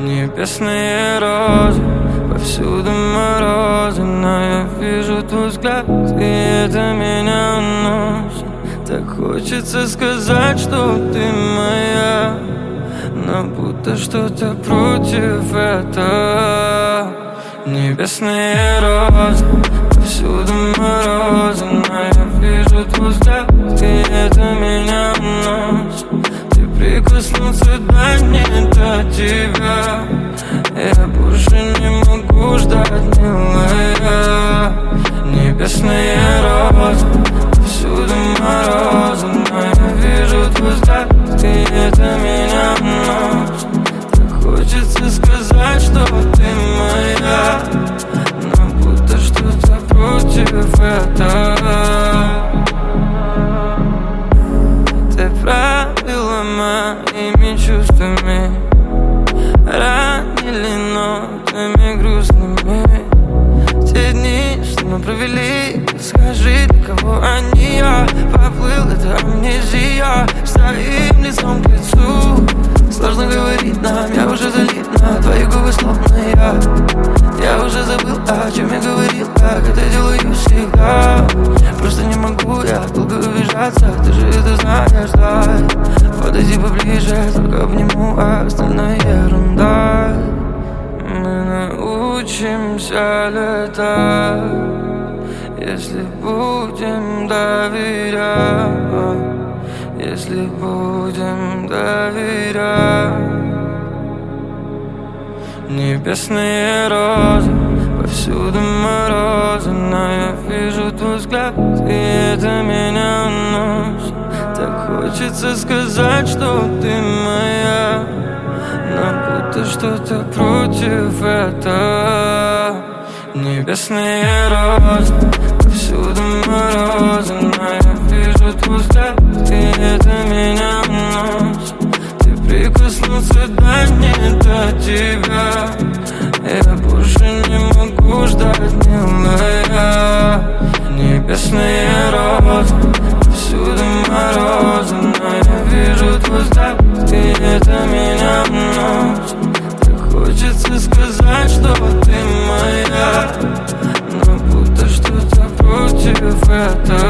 Небесные розы, повсюду морозы, но я вижу твой взгляд, и это меня уносит. Так хочется сказать, что ты моя, но будто что-то против этого. Небесные розы, повсюду морозы, но я вижу твой взгляд, и это меня уносит. Ты прикоснуться до не до тебя, я больше не могу ждать, милая. Небесные розы, повсюду морозы, но я вижу твой взгляд, и это меня уносит. Так хочется сказать, что ты моя, но будто что-то против этого. Ты правила моими чувствами, ранили нотами грустными. Те дни, что мы провели, скажи, для кого они, я поплыл, это амнезия. Стоим лицом к лицу, сложно говорить нам, я уже залит на твои губы, словно я уже забыл, о чем я говорил, как это делаю всегда. Просто не могу я долго убежаться, ты же это знаешь, да. Подойди поближе, только обниму, а остальное ерунда. Мы научимся летать, если будем доверять, если будем доверять. Небесные розы, повсюду морозы, но я вижу твой взгляд, и это меня уносит. Так хочется сказать, что ты моя, но будто что-то против этого. Небесные розы, повсюду морозы, но я вижу твой взгляд, и это меня уносит. Ты прикоснуться до не до тебя, я больше не могу ждать, милая. Небесные розы, повсюду морозы, но я вижу твой взгляд, и это меня уносит. Так хочется сказать, что ты моя, но будто что-то против этого.